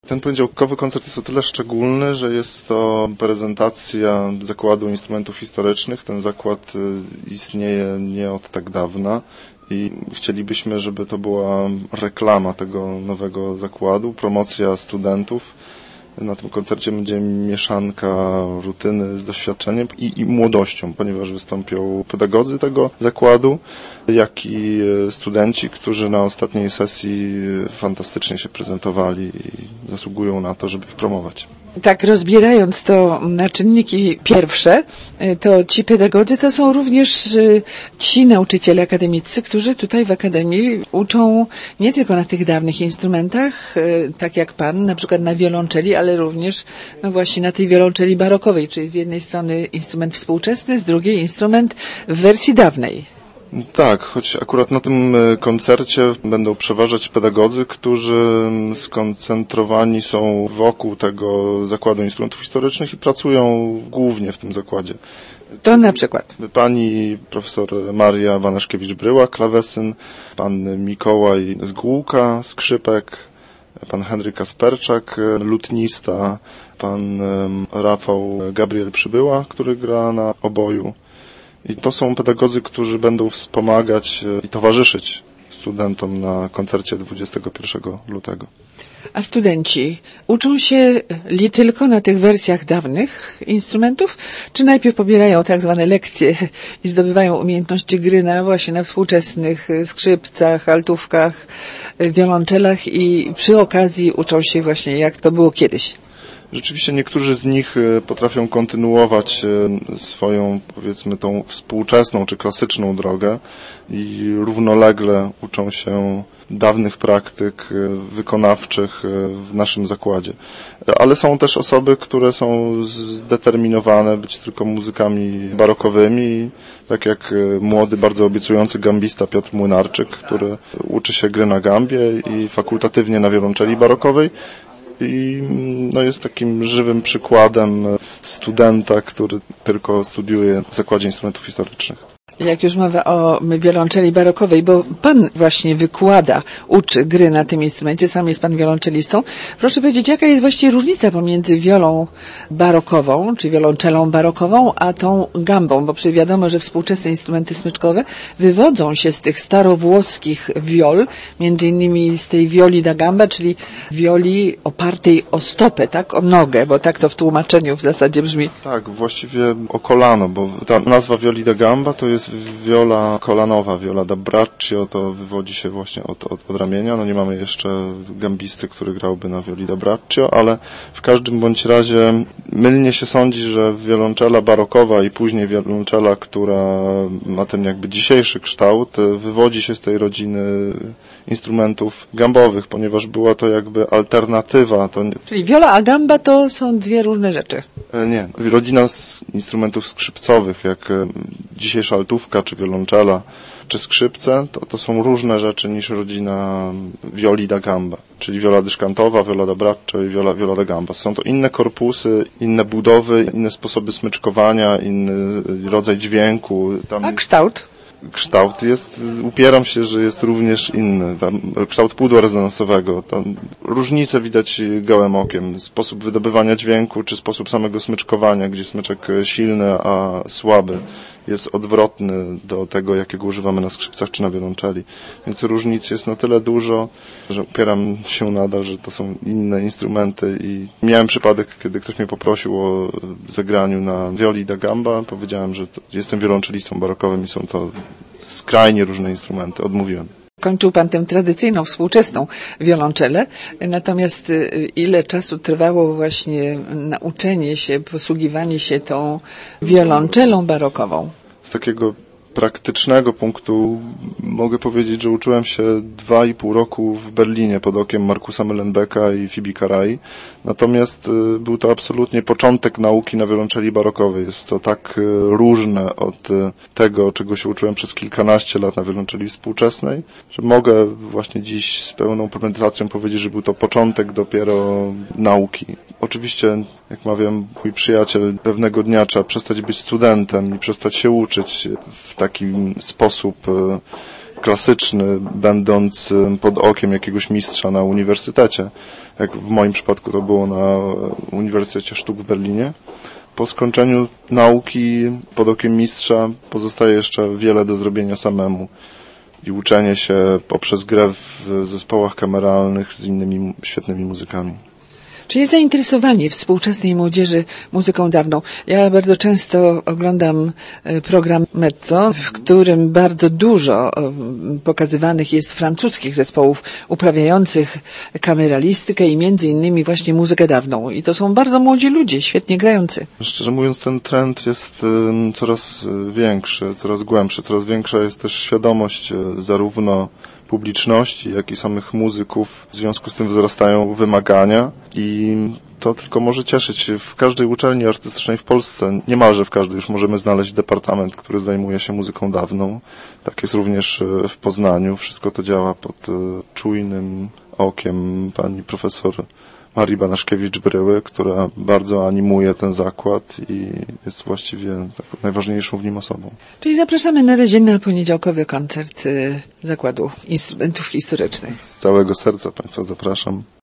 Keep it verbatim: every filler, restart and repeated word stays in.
Ten poniedziałkowy koncert jest o tyle szczególny, że jest to prezentacja Zakładu Instrumentów Historycznych. Ten zakład istnieje nie od tak dawna i chcielibyśmy, żeby to była reklama tego nowego zakładu, promocja studentów. Na tym koncercie będzie mieszanka rutyny z doświadczeniem i, i młodością, ponieważ wystąpią pedagodzy tego zakładu, jak i studenci, którzy na ostatniej sesji fantastycznie się prezentowali i zasługują na to, żeby ich promować. Tak, rozbierając to na czynniki pierwsze, to ci pedagodzy to są również ci nauczyciele akademiccy, którzy tutaj w Akademii uczą nie tylko na tych dawnych instrumentach, tak jak pan, na przykład na wiolonczeli, ale również no właśnie na tej wiolonczeli barokowej, czyli z jednej strony instrument współczesny, z drugiej instrument w wersji dawnej. Tak, choć akurat na tym koncercie będą przeważać pedagodzy, którzy skoncentrowani są wokół tego Zakładu Instrumentów Historycznych i pracują głównie w tym zakładzie. To na przykład? Pani profesor Maria Wanaszkiewicz-Bryła, klawesyn, pan Mikołaj Zgółka, skrzypek, pan Henryk Kasperczak, lutnista, pan Rafał Gabriel Przybyła, który gra na oboju. I to są pedagodzy, którzy będą wspomagać i towarzyszyć studentom na koncercie dwudziestego pierwszego lutego. A studenci uczą się li tylko na tych wersjach dawnych instrumentów, czy najpierw pobierają tak zwane lekcje i zdobywają umiejętności gry na właśnie na współczesnych skrzypcach, altówkach, wiolonczelach i przy okazji uczą się właśnie jak to było kiedyś? Rzeczywiście niektórzy z nich potrafią kontynuować swoją, powiedzmy, tą współczesną czy klasyczną drogę i równolegle uczą się dawnych praktyk wykonawczych w naszym zakładzie. Ale są też osoby, które są zdeterminowane być tylko muzykami barokowymi, tak jak młody, bardzo obiecujący gambista Piotr Młynarczyk, który uczy się gry na gambie i fakultatywnie na wiolonczeli barokowej. I no, jest takim żywym przykładem studenta, który tylko studiuje w Zakładzie Instrumentów Historycznych. Jak już mowa o wiolonczeli barokowej, bo pan właśnie wykłada, uczy gry na tym instrumencie, sam jest pan wiolonczelistą. Proszę powiedzieć, jaka jest właściwie różnica pomiędzy wiolą barokową, czy wiolonczelą barokową, a tą gambą, bo przecież wiadomo, że współczesne instrumenty smyczkowe wywodzą się z tych starowłoskich wiol, między innymi z tej violi da gamba, czyli wioli opartej o stopę, tak, o nogę, bo tak to w tłumaczeniu w zasadzie brzmi. Tak, właściwie o kolano, bo ta nazwa violi da gamba to jest wiola kolanowa, viola da braccio, to wywodzi się właśnie od, od, od ramienia. No nie mamy jeszcze gambisty, który grałby na violi da braccio, ale w każdym bądź razie mylnie się sądzi, że wiolonczela barokowa i później wiolonczela, która ma ten jakby dzisiejszy kształt, wywodzi się z tej rodziny instrumentów gambowych, ponieważ była to jakby alternatywa. To nie... Czyli viola a gamba to są dwie różne rzeczy. Nie, rodzina z instrumentów skrzypcowych, jak dzisiejsza altówka, czy wiolonczela, czy skrzypce, to, to są różne rzeczy niż rodzina violi da gamba, czyli viola dyszkantowa, viola da braccio i viola, viola da gamba. Są to inne korpusy, inne budowy, inne sposoby smyczkowania, inny rodzaj dźwięku. Tam A kształt? Kształt jest, upieram się, że jest również inny. Tam kształt pudła rezonansowego. Tam różnice widać gołym okiem. Sposób wydobywania dźwięku, czy sposób samego smyczkowania, gdzie smyczek silny, a słaby jest odwrotny do tego, jakiego używamy na skrzypcach czy na wiolonczeli. Więc różnic jest na tyle dużo, że upieram się nadal, że to są inne instrumenty i miałem przypadek, kiedy ktoś mnie poprosił o zagraniu na violi da gamba. Powiedziałem, że jestem wiolonczelistą barokowym i są to skrajnie różne instrumenty. Odmówiłem. Kończył pan tę tradycyjną, współczesną wiolonczelę, natomiast ile czasu trwało właśnie nauczenie się, posługiwanie się tą wiolonczelą barokową? Z takiego praktycznego punktu mogę powiedzieć, że uczyłem się dwa i pół roku w Berlinie pod okiem Markusa Mellenbecka i Fibi Carai. Natomiast był to absolutnie początek nauki na wiolonczeli barokowej. Jest to tak różne od tego, czego się uczyłem przez kilkanaście lat na wiolonczeli współczesnej, że mogę właśnie dziś z pełną premedytacją powiedzieć, że był to początek dopiero nauki. Oczywiście, jak mawiam mój przyjaciel, pewnego dnia trzeba przestać być studentem i przestać się uczyć w taki sposób klasyczny, będąc pod okiem jakiegoś mistrza na uniwersytecie, jak w moim przypadku to było na Uniwersytecie Sztuk w Berlinie. Po skończeniu nauki pod okiem mistrza pozostaje jeszcze wiele do zrobienia samemu i uczenie się poprzez grę w zespołach kameralnych z innymi świetnymi muzykami. Czy jest zainteresowanie współczesnej młodzieży muzyką dawną? Ja bardzo często oglądam program Mezzo, w którym bardzo dużo pokazywanych jest francuskich zespołów uprawiających kameralistykę i między innymi właśnie muzykę dawną. I to są bardzo młodzi ludzie, świetnie grający. Szczerze mówiąc, ten trend jest coraz większy, coraz głębszy, coraz większa jest też świadomość zarówno publiczności, jak i samych muzyków. W związku z tym wzrastają wymagania i to tylko może cieszyć. W każdej uczelni artystycznej w Polsce, niemalże w każdej, już możemy znaleźć departament, który zajmuje się muzyką dawną. Tak jest również w Poznaniu. Wszystko to działa pod czujnym okiem pani profesor Marii Banaszkiewicz-Bryły, która bardzo animuje ten zakład i jest właściwie taką najważniejszą w nim osobą. Czyli zapraszamy na razie na poniedziałkowy koncert Zakładu Instrumentów Historycznych. Z całego serca Państwa zapraszam.